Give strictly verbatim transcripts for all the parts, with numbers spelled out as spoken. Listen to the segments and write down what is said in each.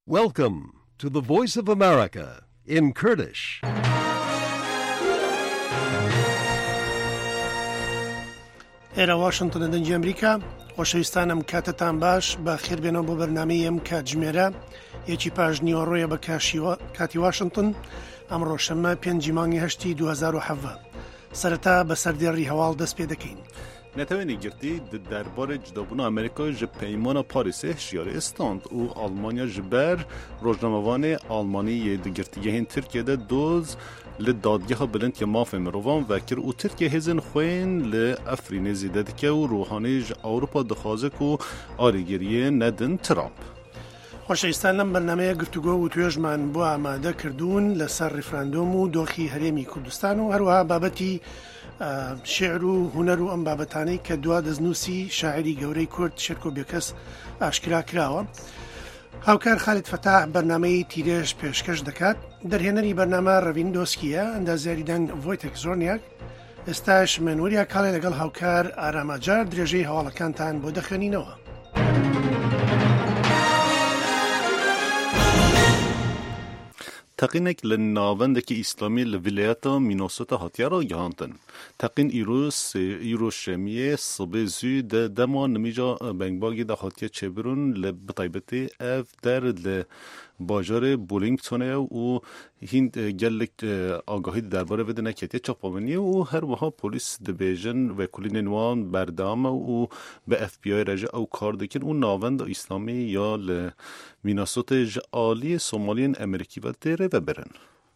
Welcome to the Voice of America in Kurdish. ئێرە واشنگتن دەنجی ئەمریکا خۆشەویستانم کاتتان باش بە خێربێنەوە بۆ بەرنامەی ئەم کاتژمێرە یەکی پاش نیوەڕۆیە بە کاتی واشنگتن ئەمڕۆ شەممە پێنجی مانگی هەشتی دو هەزار و هەڤە سەرەتا بە سەردێڕی هەواڵ دەست پێ دەکەین. نتوانی گرتی درباره جدابون آمریکا ج پیمان پاریس هشیاری استاند و آلمانیا جبر روزنامه‌وان آلمانی دگرتیه هن ترکیه ده دوز لدادگاه بلند که ماف مروان وکر و ترکیه هزن خوین لافرین زیده که و روحانی ج اروپا دخوازه که آریگریه ندن ترامپ. خۆشەویستان لەم بەرنامەیە گفتوگۆ و توێژمان بۆ ئامادە کردوون لەسەر ڕیفراندۆم و دۆخی هەرێمی کوردستان و هەروەها بابەتی شێعر و هونەر و ئەم بابەتانەی کە دوا دەستنووسی شاعری گەورەی کورد شێرکۆ بێکەس ئاشکرا کراوە. هاوکار خالید فتاح بەرنامەی تیرێژ پێشکەش دەکات. دەرهێنەری بەرنامە ڕەڤین دۆسکیە، ئەندازیاری دەنگ ڤۆیتێک زۆرنیاک. ئێستاش منوەریا کاڵێ لەگەڵ هاوکار ئارامەجار درێژەی هەواڵەکانتان بۆ دەخوێنینەوە. تقینک لناوندک اسلامی لولایت مینوسوتا هاتیه را گهاندن. تقین ایروس ایروس شمیه صبح زود دمان نمیجا بنگباگی ده هاتیه چبرون لبطایبتی اف در ل باجار بولینگتونه و هند گلک آگاهی درباره وده نکتیه چاپاونیه و هر وها پلیس دبیجن و کلی نوان بردام و به اف بی آی رجع او کار دکن و ناوند اسلامی یا ل میناسوت جعالی سومالین امریکی و دیره و برن.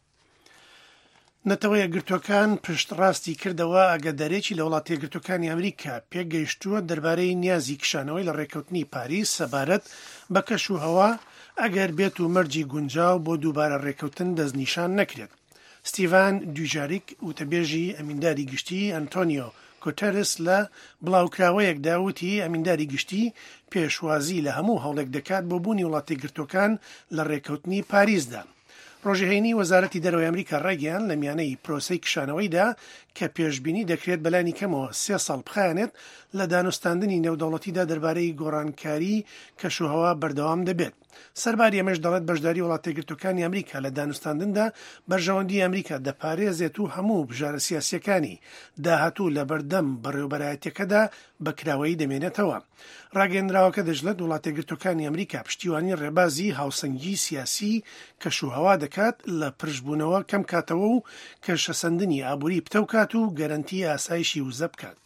نەتەوە یەکگرتوەکان پشت ڕاستی کردەوە ئاگاداریەکی لە وڵاتی یەکگرتوەکانی ئەمریکا پێگەیشتووە دەربارەی نیازی کشانەوەی لە ڕێکەوتنی پاریس سەبارەت بە کەش و هەوا ئەگەر بێت و مەرجی گونجاو بۆ دووبارە ڕێکەوتن دەستنیشان نەکرێت. ستیڤان دوجاریک وتەبێژی ئەمینداری گشتی ئەنتۆنیۆ گوتەرس لە بڵاوکراوەیەکدا وتی ئەمینداری گشتی پێشوازی لە هەموو هەوڵێک دەکات بۆ بوونی وڵاتی یەکگرتوەکان لە ڕێکەوتنی پاریسدا. ڕۆژهێنی وەزارەتی دەرەوەی ئەمریکا ڕێگەیان لە میانەی پرۆسەی کشانەوەیدا کە پێشبینی دەکرێت بەلانی کەمەوە سێ ساڵ بخایەنێت لە دانوستاندنی نێودەوڵەتیدا دەربارەی گۆڕانکاری کەشوهەوا بەردەوام دەبێت. سەرباری ئەمەش دەڵێت بەشداری وڵاتە یەکگرتوەکانی ئەمریکا لە دانوستاندندا بەرژەوەندی ئەمریکا دەپارێزێت و هەموو بژارە سیاسیەکانی داهاتوو لە بەردەم بەڕێوەبەرایەتیەکەدا بەکراوەیی دەمێنێتەوە. ڕاگەیەنراوەکە دەژڵێت وڵاتە یەکگرتوەکانی ئەمریکا پشتیوانی ڕێبازی هاوسەنگی سیاسی کەشوهەوا دەکات لە پرژبوونەوە کەم کاتەوە و کەشەسەندنی ئابووری پتەوکات و گەرانتی ئاسایشی وزە بکات.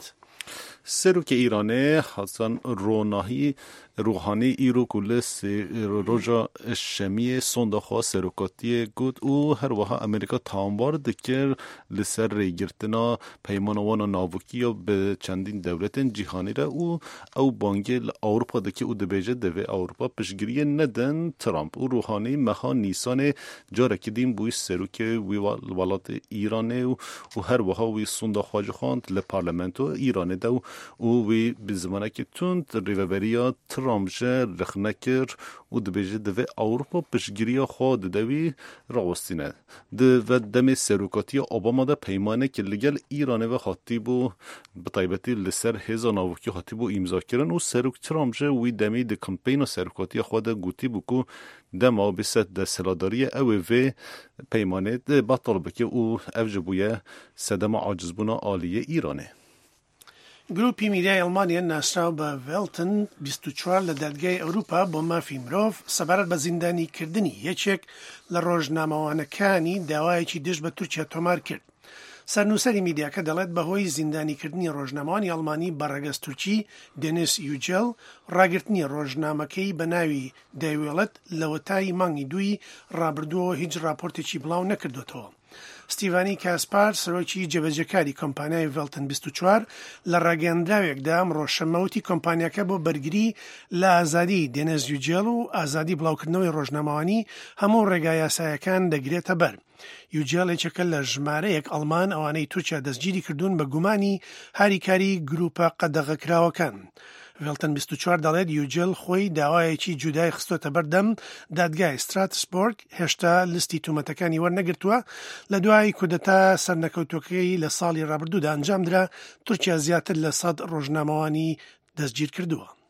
سروک ایرانه حسن روناهی روحانی ایرو کلس روجا شمی صندوق سرکاتی گود او هر وها امریکا تامبار دکر لسر ریگرتنا پیمانوان ناوکی و به چندین دولت جهانی را او او بانگل اروپا دکه او دبیجه دوی اروپا پشگیری ندن ترامپ او روحانی مخا نیسان جاره کدیم بوی سروک وی ولات ایرانه و هر وها وی صندوق خواج خواند لپارلمنتو ایرانه دو او وی بزمانه که تند ریوبریا ترامجه رخنکر و دبیجه دوی اوروپا پشگیری خواه دوی راوستینه. دو دم سروکاتی اوباما ده پیمانه که لگل ایرانه و خاطی بو بطایبتی لسر هزا ناوکی خاطی بو امضا کرن و سروک ترامجه وی دمی ده کمپین سروکاتی خواه ده گوتی بکو دما بسد ده سلاداری او وی پیمانه ده بطال بکه او افجبویه سدم عاجزبونا آلیه ایرانه. گروپی میدیای ئەڵمانیا ناسراو بە ڤێڵتن بیست و چوار لە دادگای ئەوروپا بۆ مافی مرۆڤ سەبارەت بە زیندانیکردنی یەکێک لە ڕۆژنامەوانەکانی داوایەکی دژ بە تورکیا تۆمار کرد. سەرنووسەری میدیاکە دەڵێت بەهۆی زیندانیکردنی ڕۆژنامەوانی ئەڵمانی بەڕێگەز تورکی دێنیس یوجێل ڕاگررتنی ڕۆژنامەکەی بە ناوی دەیوێڵەت لە وەتای مانگی دووی ڕابردووە هیچ راپۆرتێکی بڵاو نەکردوێتەوە. ستیڤانی کاسپار سەرۆکی جێبەجێکاری کۆمپانیای ڤێڵتن بیست و چوار لە ڕاگەیەندراوێکدا ئەمڕۆ شەمەوتی کۆمپانیاکە بۆ بەرگری لە ئازادی دێنیس یوجێل و ئازادی بڵاوکردنەوەی ڕۆژنامەوانی هەموو ڕێگای یاساییەکان دەگرێتە بەر. یوجێل یەکێکە لە ژمارەیەک ئەڵمان ئەوانەی تورکیا دەستگیری کردوون بە گومانی هاریکاری گروپە قەدەغەکراوەکان. ڤێڵتن بیست و چوار دەڵێت یوجێل خۆی داوایەکی جودای خستۆتە بەردەم دادگای ستراتسبۆرگ هێشتا لستی تومەتەکانی وەرنەگرتووە. لە دوای کودەتا سەرنەکەوتوەکەی لە ساڵی ڕابردوودا ئەنجامدرا تورکیا زیاتر لە سەد ڕۆژنامەوانی دەستگیر کردووە.